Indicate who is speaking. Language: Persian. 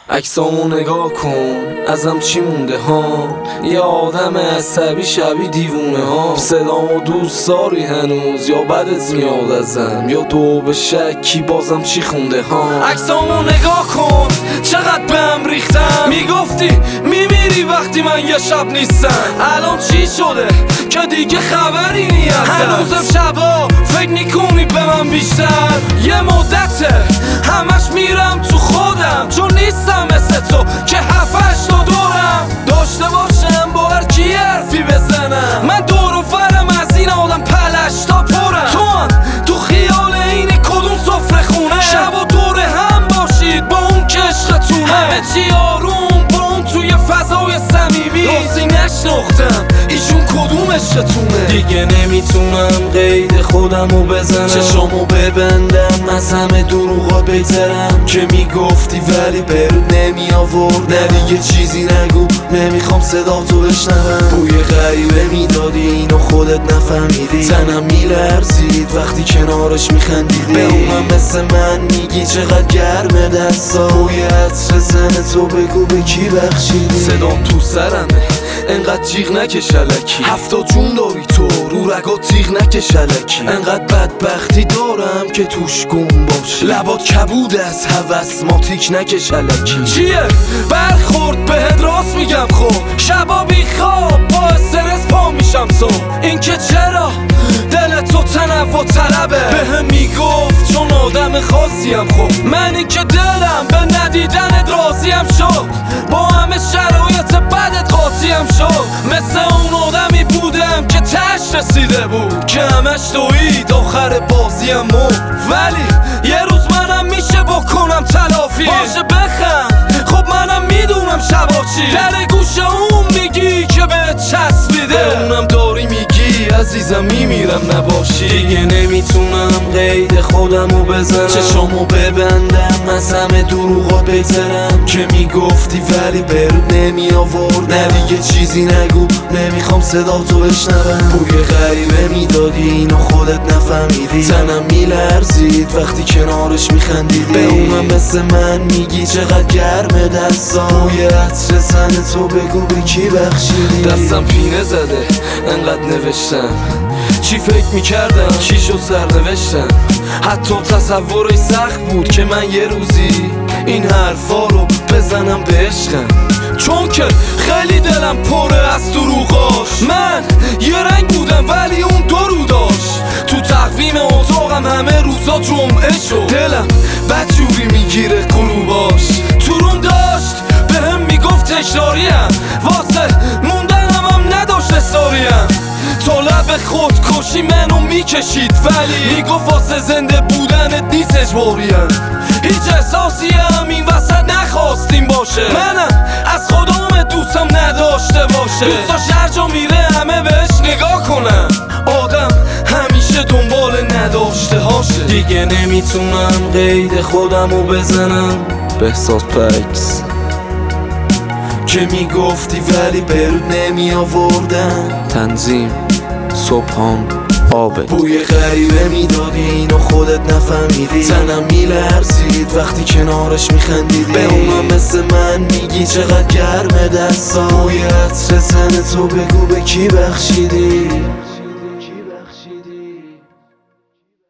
Speaker 1: عکسامو نگاه کن ازم چی مونده ها، یه آدم عصبی شبیه دیوونه ها. صدامو دوست داری هنوز یا بدت میاد ازم، یا تو به شکی بازم چی خونده ها. عکسامو نگاه کن چقدر بهم ریختم، میگفتی میمیری وقتی من یه شب نیستم. الان چی شده که دیگه خبری نی ازم؟ هنوزم شبا فکر میکنی به من بیشتر؟ یه مدته همش میرم تو خودم، چون نیستم مثل تو که هفتش تا دورم داشته باشم با هر کی حرفی بزنم. من دور و فرم از این آدم پلش تا پرم، تو خیال اینی کدوم سفره خونه؟ شب و دور هم باشید با اون که عشقتونه، همه چی آروم با اون توی فضای صمیمی. راستی نشناختم ایشون کدوم عشقتونه؟ دیگه نمیتونم قید خودمو بزنم، چشامو ببندم از همه دروغا بگذرم که میگفتی ولی برود نمی آورد. نه دیگه چیزی نگو نمیخوام صدا تو بشنوم. بوی غریبه میدادی اینو خودت نفهمیدی، تنم میلرزید وقتی کنارش میخندیدی. به اونم مثل من میگی چقدر گرمه دستا، بوی عطر زن تو بگو به کی بخشیدی. صدام تو سرمه انقدر جیغ نکش الکی، 70 جون داری تو رو رگا تیغ نکش الکی. انقدر بدبختی دارم که توش گم باش، لبات کبود از هوس ماتیک نکش الکی. چیه برخورد بهت راست میگم، خب شبا بی خواب با استرس پا میشم صبح. این که چرا دل تو تنوع طلبه، بهم میگفت چون آدم خاصیم. خب من این که دلم به ندیدنت راضیم شد، با همه شرایط بدت قاطیم شد. مثل اون آدمی بودم که تش رسیده بود، که همش تویید آخر بازیم مرد. ولی یه روز منم میشه بکنم تلافی، باشه بخند خب منم میدونم شبا چی. در گوش اون میگی که به چسبیده، به اونم داری میگی عزیزم میمیرم نباشی. دیگه نمیتونم قید خودمو بزنم، چشامو ببندم از همه دروغا بگذرم که میگفتی ولی برود نمی آورد. نه دیگه چیزی نگو نمیخوام صدا تو بشنوم. بوی غریبه میدادی اینو خودت نفهمیدی، تنم میلرزید وقتی کنارش میخندیدی. به اونم مثل من میگی چقدر گرمه دستا، بوی عطر زن تو بگو به کی بخشیدی. دستم پینه زده انقدر نوشتم، چی فکر میکردم چی شد سرنوشتم. حتی تصورش سخت بود که من یه روزی این حرفا رو بزنم به عشقم، چون که خیلی دلم پره از دروغاش. من یه رنگ بودم ولی اون دو رو داشت، تو تقویم اتاقم همه روزا جمعه شد. دلم بدجوری میگیره غروباش، تو روم داشت بهم میگفت تکراریم، واسه موندنم هم نداشت استاریم. تا لب خودکشی منو میکشید ولی میگفت واسه زنده بودنت نیست اجباریم. هیچ احساسی هم این وسط نخواستیم باشه، منم از خودم دوستم نداشته باشه. دوستاش هر جا میره همه بهش نگاه کنم، آدم همیشه دنبال نداشته هاشه. دیگه نمیتونم قید خودمو بزنم. بهزاد پکس که میگفتی ولی برود نمی آوردن. تنظیم صبحان آبه. بوی غریبه میدادی اینو خودت نفهمیدی، تنم میلرزید وقتی کنارش میخندیدی. به اونم مثل من میگی چقدر گرمه دستا، بوی عطر زن تو بگو به کی بخشیدی.